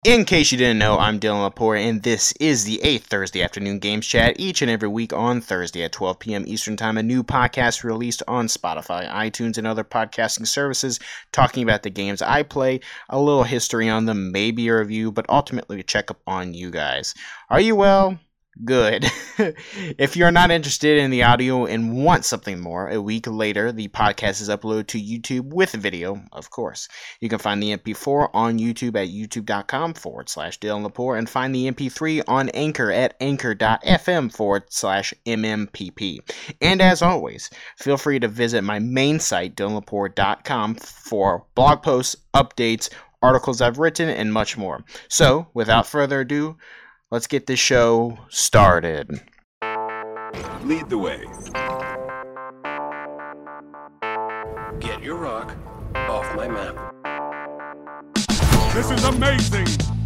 In case you didn't know, I'm Dylan Lepore, and this is the 8th Thursday Afternoon Games Chat. Each and every week on Thursday at 12 p.m. Eastern Time, a new podcast released on Spotify, iTunes, and other podcasting services talking about the games I play, a little history on them, maybe a review, but ultimately a checkup on you guys. Are you well? Good. If you're not interested in the audio and want something more, a week later, the podcast is uploaded to YouTube with video, of course. You can find the MP4 on YouTube at youtube.com/Dylan Lepore and find the MP3 on Anchor at anchor.fm/MMPP. And as always, feel free to visit my main site, dylanlepore.com, for blog posts, updates, articles I've written, and much more. So, without further ado, let's get this show started. Lead the way. Get your rock off my map. This is amazing!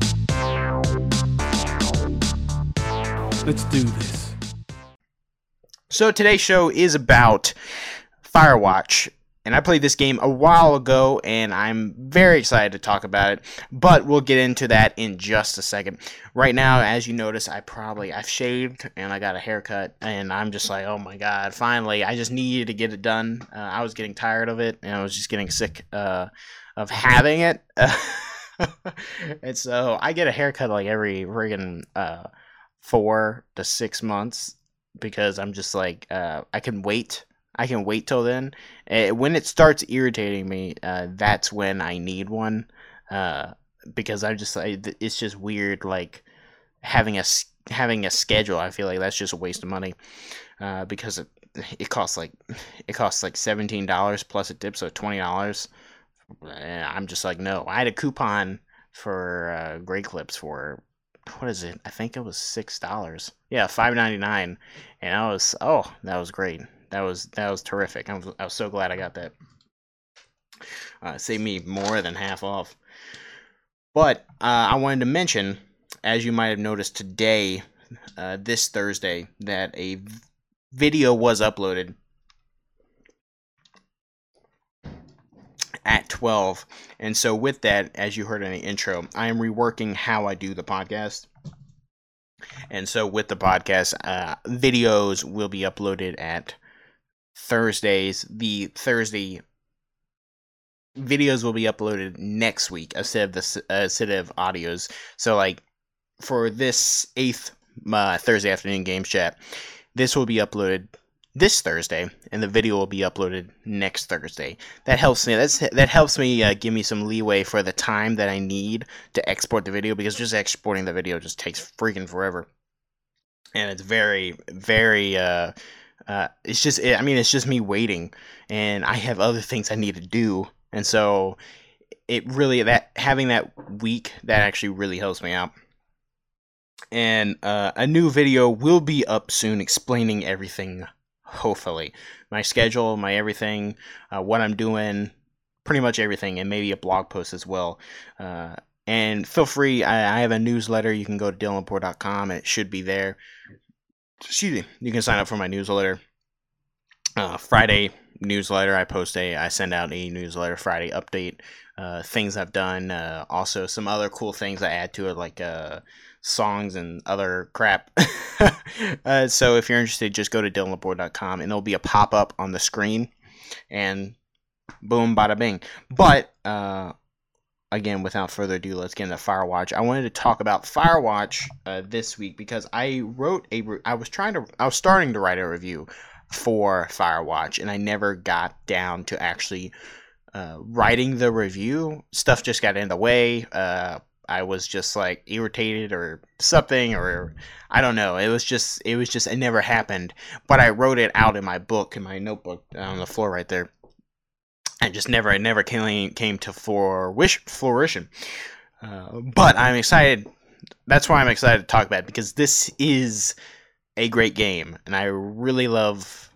Let's do this. So today's show is about Firewatch. And I played this game a while ago, and I'm very excited to talk about it, but we'll get into that in just a second. Right now, as you notice, I've shaved, and I got a haircut, and I'm just like, oh my god, finally, I just needed to get it done. I was getting tired of it, and I was just getting sick of having it. And so I get a haircut like every friggin' 4 to 6 months, because I'm just like, I can wait till then. When it starts irritating me, that's when I need one. Because I'm just like, it's just weird, like having a schedule. I feel like that's just a waste of money. Because it costs like $17 plus a tip, so $20. I'm just like, no. I had a coupon for Great Clips for, what is it? I think it was $6. Yeah, $5.99, and that was great. That was terrific. I was so glad I got that. Saved me more than half off. But I wanted to mention, as you might have noticed today, this Thursday, that a video was uploaded at 12. And so with that, as you heard in the intro, I am reworking how I do the podcast. And so with the podcast, videos will be uploaded at Thursdays. The Thursday videos will be uploaded next week instead of audios. So like for this 8th Thursday afternoon games chat, this will be uploaded this Thursday, and the video will be uploaded next Thursday. That helps me. That helps me give me some leeway for the time that I need to export the video, because just exporting the video just takes freaking forever, and it's very, very. It's just me waiting, and I have other things I need to do, and so having that week, that actually really helps me out. And a new video will be up soon explaining everything, hopefully. My schedule, my everything, what I'm doing, pretty much everything, and maybe a blog post as well. And feel free, I have a newsletter. You can go to dylanlepore.com, and it should be there. Excuse me. You can sign up for my newsletter. Friday newsletter, I send out a newsletter Friday update, things I've done, also some other cool things I add to it, like songs and other crap. So if you're interested, just go to dylanlepore.com, and there'll be a pop-up on the screen, and boom, bada bing. But again, without further ado, let's get into Firewatch. I wanted to talk about Firewatch this week because I was starting to write a review for Firewatch, and I never got down to actually writing the review. Stuff just got in the way. I was just like irritated or something, or I don't know. It never happened. But I wrote it out in my book, in my notebook on the floor right there. It never came to fruition. But I'm excited. That's why I'm excited to talk about it, because this is a great game, and I really love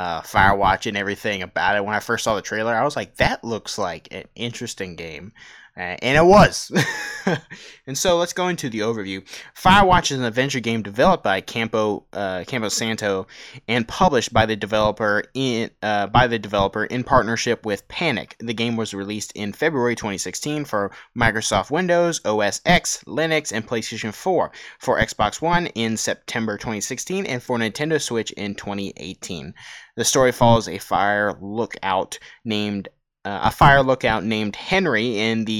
Firewatch and everything about it. When I first saw the trailer, I was like, that looks like an interesting game. And it was. And so let's go into the overview. Firewatch is an adventure game developed by Campo Santo and published by the developer in partnership with Panic. The game was released in February 2016 for Microsoft Windows, OS X, Linux, and PlayStation 4, for Xbox One in September 2016, and for Nintendo Switch in 2018. The story follows a fire lookout named Henry in the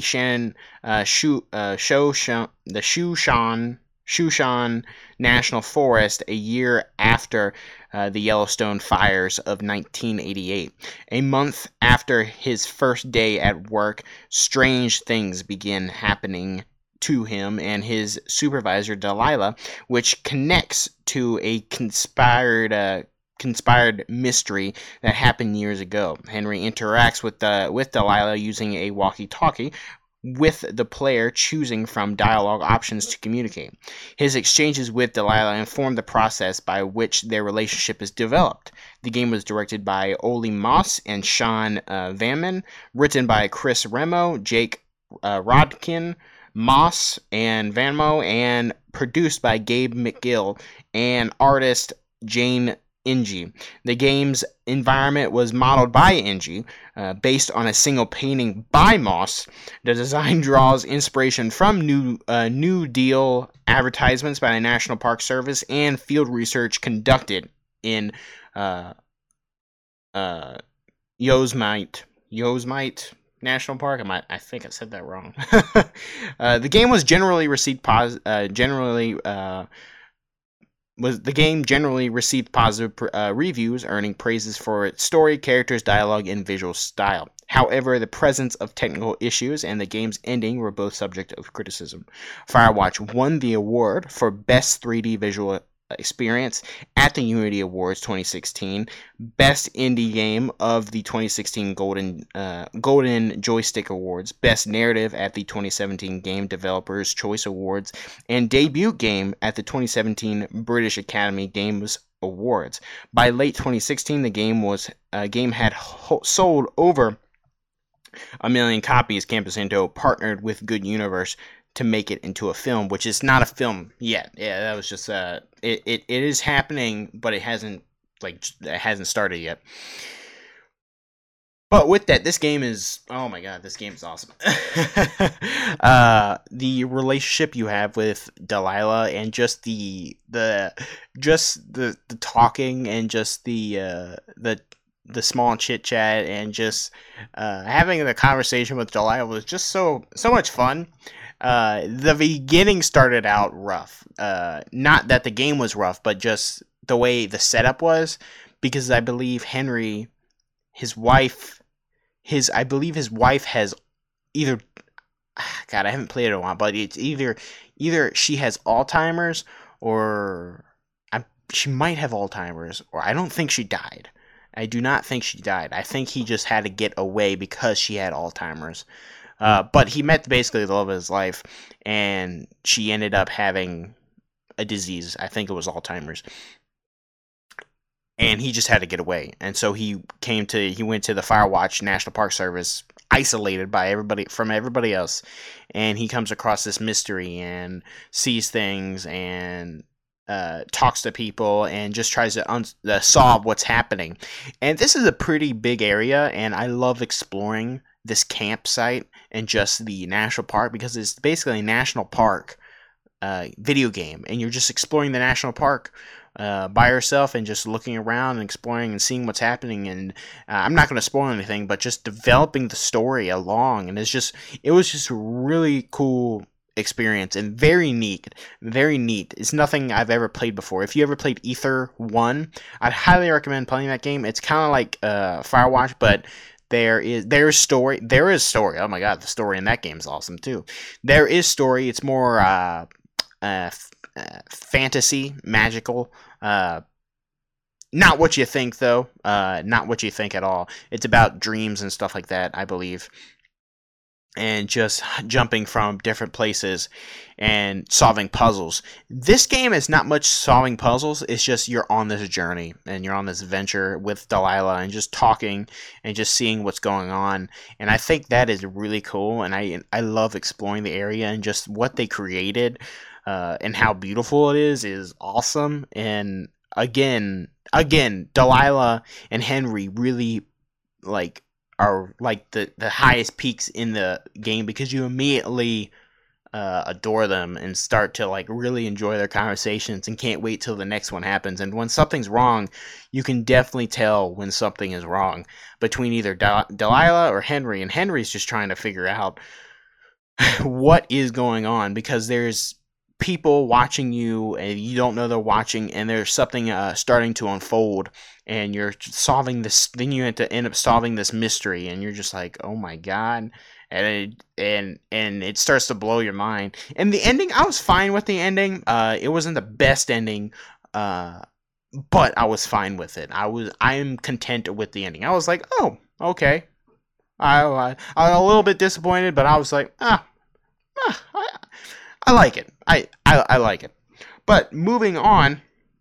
Shushan National Forest a year after the Yellowstone fires of 1988. A month after his first day at work, strange things begin happening to him and his supervisor Delilah, which connects to a conspired mystery that happened years ago. Henry interacts with Delilah using a walkie-talkie, with the player choosing from dialogue options to communicate. His exchanges with Delilah inform the process by which their relationship is developed. The game was directed by Oli Moss and Sean Vanman, written by Chris Remo, Jake Rodkin, Moss, and Vanmo, and produced by Gabe McGill and artist Jane Inge. The game's environment was modeled by Inge, based on a single painting by Moss. The design draws inspiration from New Deal advertisements by the National Park Service and field research conducted in Yosemite National Park. I think I said that wrong. The game was generally received positive reviews, earning praises for its story, characters, dialogue, and visual style. However, the presence of technical issues and the game's ending were both subject of criticism. Firewatch won the award for Best 3D Visual Experience at the Unity Awards 2016, Best Indie Game of the 2016 Golden Joystick Awards, Best Narrative at the 2017 Game Developers Choice Awards, and Debut Game at the 2017 British Academy Games Awards. By late 2016, the game had sold over 1 million copies. Campo Santo partnered with Good Universe to make it into a film, which is not a film yet. Yeah, that was just it is happening, but it hasn't started yet. But with that, this game is, oh my god, this game is awesome. The relationship you have with Delilah and just the talking and just the small chit chat and just having the conversation with Delilah was just so much fun. The beginning started out rough. Not that the game was rough, but just the way the setup was, because I believe Henry, his wife has either, God, I haven't played it in a while, but it's either she has Alzheimer's or she might have Alzheimer's, or I don't think she died. I do not think she died. I think he just had to get away because she had Alzheimer's. But he met basically the love of his life, and she ended up having a disease. I think it was Alzheimer's. And he just had to get away. And so he went to the Firewatch National Park Service, isolated from everybody else. And he comes across this mystery and sees things and talks to people and just tries to solve what's happening. And this is a pretty big area, and I love exploring this campsite and just the national park, because it's basically a national park video game, and you're just exploring the national park by yourself and just looking around and exploring and seeing what's happening. And I'm not going to spoil anything, but just developing the story along, and it was just a really cool experience and very neat. It's nothing I've ever played before. If you ever played Ether 1, I'd highly recommend playing that game. It's kind of like Firewatch, but there is story. Oh my god, the story in that game is awesome too. There is story. It's more fantasy, magical. Not what you think though. Not what you think at all. It's about dreams and stuff like that, I believe. and just jumping from different places and solving puzzles. This game is not much solving puzzles. It's just you're on this journey and you're on this adventure with Delilah and just talking and just seeing what's going on. And I think that is really cool. And I love exploring the area, and just what they created and how beautiful it is awesome. And again, Delilah and Henry really are like the highest peaks in the game, because you immediately adore them and start to like really enjoy their conversations and can't wait till the next one happens. And when something's wrong, you can definitely tell when something is wrong between either Delilah or Henry, and Henry's just trying to figure out what is going on, because there's people watching you and you don't know they're watching, and there's something starting to unfold, and you're solving this. Then you have to end up solving this mystery, and you're just like, oh my god. And it starts to blow your mind. And the ending, I was fine with the ending. It wasn't the best ending, but I was fine with it. I am content with the ending. I was like, oh, okay. I was a little bit disappointed, but I was like, I like it. I like it. But moving on,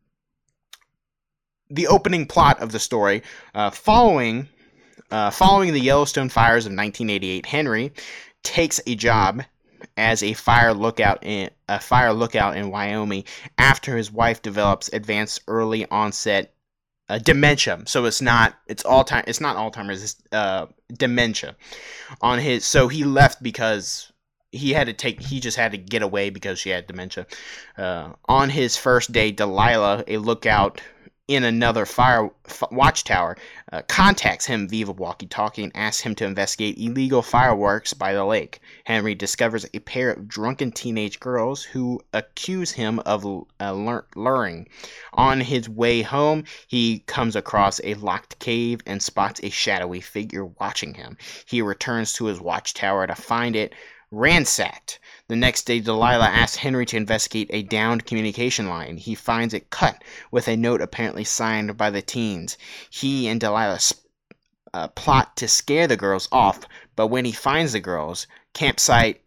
the opening plot of the story, following the Yellowstone fires of 1988, Henry takes a job as a fire lookout in Wyoming after his wife develops advanced early onset dementia. So it's not Alzheimer's, it's dementia. So he left because he just had to get away because she had dementia. On his first day, Delilah, a lookout in another watchtower, contacts him via walkie-talkie and asks him to investigate illegal fireworks by the lake. Henry discovers a pair of drunken teenage girls who accuse him of luring. On his way home, he comes across a locked cave and spots a shadowy figure watching him. He returns to his watchtower to find it ransacked. The next day, Delilah asks Henry to investigate a downed communication line. He finds it cut with a note apparently signed by the teens. He and Delilah plot to scare the girls off, but when he finds the girls' campsite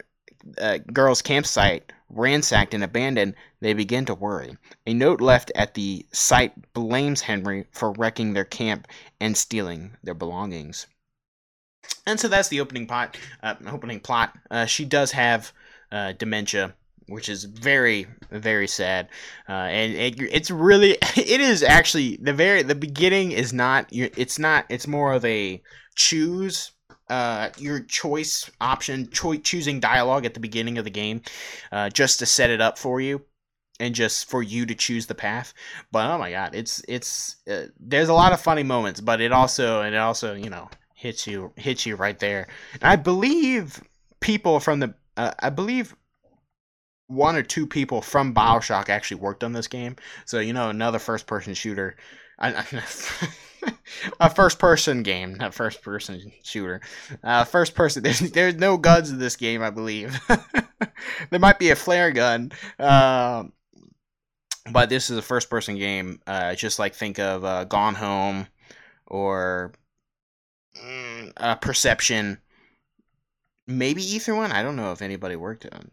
ransacked and abandoned, they begin to worry. A note left at the site blames Henry for wrecking their camp and stealing their belongings. And so that's the opening plot. She does have dementia, which is very, very sad. And it is actually the beginning is not. It's more of a choose your choice option, choosing dialogue at the beginning of the game, just to set it up for you. And just for you to choose the path. But oh my god, it's there's a lot of funny moments, but it also hits you right there. And I believe people from the I believe one or two people from BioShock actually worked on this game. So another first person shooter, a first person game, not first person shooter. First person. There's no guns in this game, I believe. There might be a flare gun. But this is a first person game. Just like think of Gone Home or Perception, maybe Ether One. I don't know if anybody worked on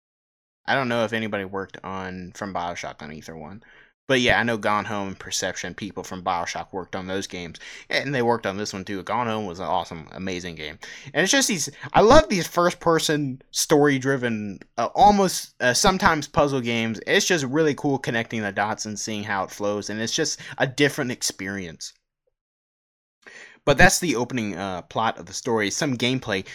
from BioShock on Ether One, but yeah, I know Gone Home and Perception. People from BioShock worked on those games, and they worked on this one too. Gone Home was an awesome, amazing game, and it's just I love these first person story driven, almost sometimes puzzle games. It's just really cool connecting the dots and seeing how it flows, and it's just a different experience. But that's the opening plot of the story. Some gameplay.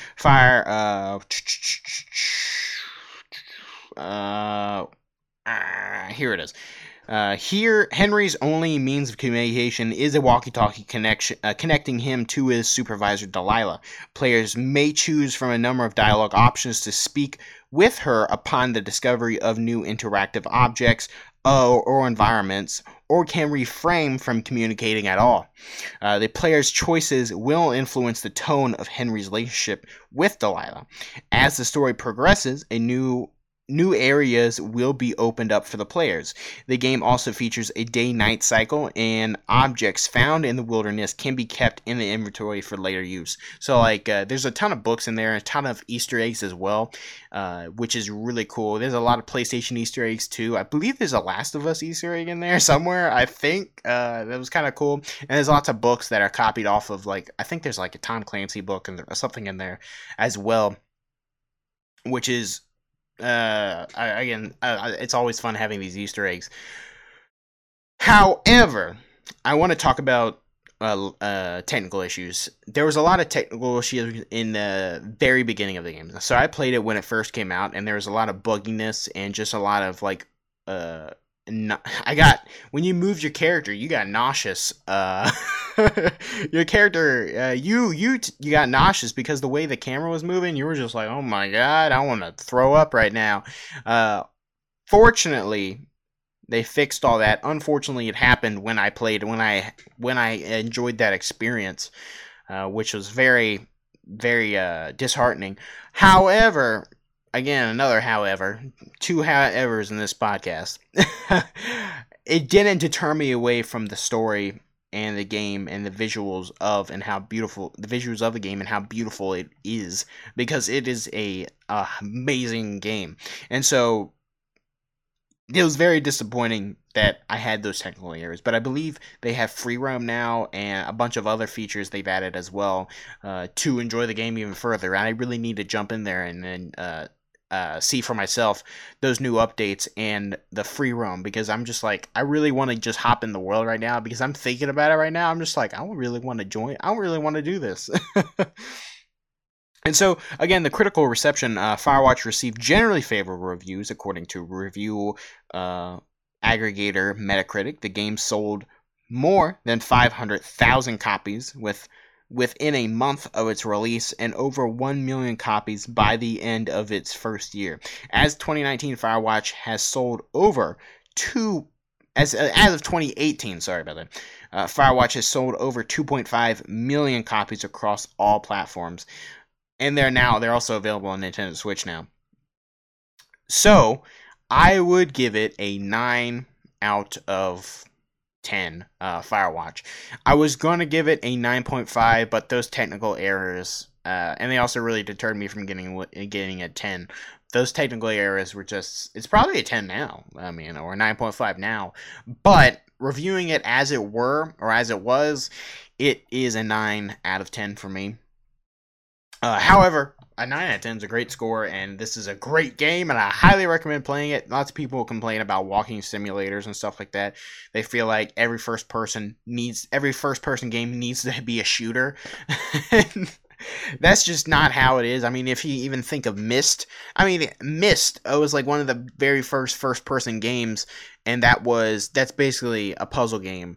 Here it is. Here, Henry's only means of communication is a walkie-talkie connecting him to his supervisor, Delilah. Players may choose from a number of dialogue options to speak with her upon the discovery of new interactive objects or environments, or can refrain from communicating at all. The player's choices will influence the tone of Henry's relationship with Delilah. As the story progresses, a new new areas will be opened up for the players. The game also features a day-night cycle, and objects found in the wilderness can be kept in the inventory for later use. So, like, there's a ton of books in there, a ton of Easter eggs as well, which is really cool. There's a lot of PlayStation Easter eggs too. I believe there's a Last of Us Easter egg in there somewhere. I think that was kind of cool. And there's lots of books that are copied off of, like, I think there's like a Tom Clancy book and something in there as well, which is it's always fun having these Easter eggs. However, I want to talk about technical issues. There was a lot of technical issues in the very beginning of the game. So I played it when it first came out, and there was a lot of bugginess and just a lot of like when you moved your character, you got nauseous. Your character, you got nauseous because the way the camera was moving, you were just like, oh my god, I want to throw up right now. Fortunately, they fixed all that. Unfortunately, it happened when I played, when I enjoyed that experience, which was very, very disheartening. However, again, another however, two howevers in this podcast. It didn't deter me away from the story and the game and the visuals of the game and how beautiful it is, because it is a amazing game. And so it was very disappointing that I had those technical errors, but I believe they have free roam now and a bunch of other features they've added as well to enjoy the game even further. And I really need to jump in there and then see for myself those new updates and the free roam, because I'm just like, I really want to just hop in the world right now, because I'm thinking about it right now. I'm just like, I don't really want to join. I don't really want to do this. And so, again, the critical reception, Firewatch received generally favorable reviews according to review aggregator Metacritic. The game sold more than 500,000 copies within a month of its release, and over 1 million copies by the end of its first year. As 2019, Firewatch has sold over as of 2018, sorry about that, Firewatch has sold over 2.5 million copies across all platforms. And they're also available on Nintendo Switch now. So, I would give it a 9 out of 10, Firewatch. I was going to give it a 9.5, but those technical errors, and they also really deterred me from getting a 10. Those technical errors were just, it's probably a 10 now, or a 9.5 now. But, reviewing it as it was, it is a 9 out of 10 for me. However, a 9 out of 10 is a great score, and this is a great game, and I highly recommend playing it. Lots of people complain about walking simulators and stuff like that. They feel like every first-person game needs to be a shooter. That's just not how it is. I mean, if you even think of Myst, Myst was like one of the very first-person games, and that's basically a puzzle game,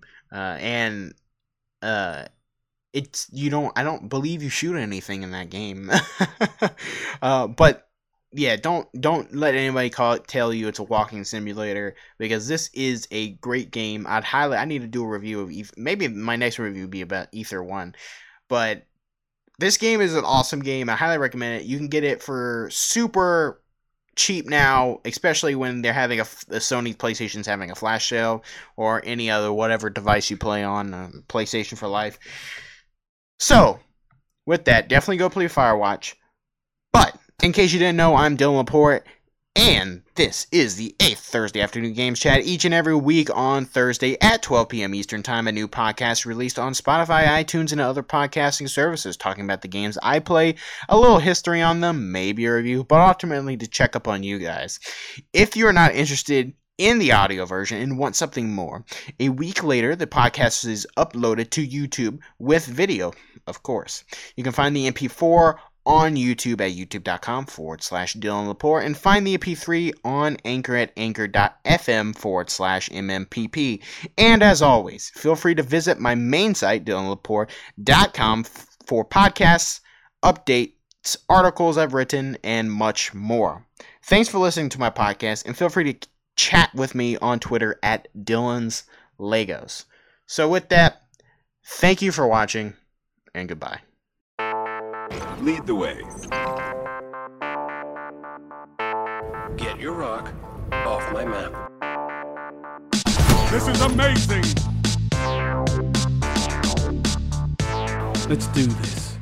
I don't believe you shoot anything in that game. But yeah, don't let anybody tell you it's a walking simulator, because this is a great game. I need to do a review of maybe my next review will be about Ether 1. But this game is an awesome game. I highly recommend it. You can get it for super cheap now, especially when they're having the Sony PlayStation's having a flash sale, or any other whatever device you play on, PlayStation for Life. So, with that, definitely go play Firewatch. But, in case you didn't know, I'm Dylan Laporte, and this is the 8th Thursday Afternoon Games Chat. Each and every week on Thursday at 12 p.m. Eastern Time, a new podcast released on Spotify, iTunes, and other podcasting services, talking about the games I play, a little history on them, maybe a review, but ultimately to check up on you guys. If you're not interested in the audio version and want something more, a week later, the podcast is uploaded to YouTube with video, of course. You can find the MP4 on YouTube at youtube.com/Dylan Laporte, and find the MP3 on Anchor at anchor.fm/MMPP. And as always, feel free to visit my main site, DylanLaporte.com, for podcasts, updates, articles I've written, and much more. Thanks for listening to my podcast, and feel free to chat with me on Twitter at Dylan's Legos. So with that, thank you for watching, and goodbye. Lead the way. Get your rock off my map. This is amazing. Let's do this.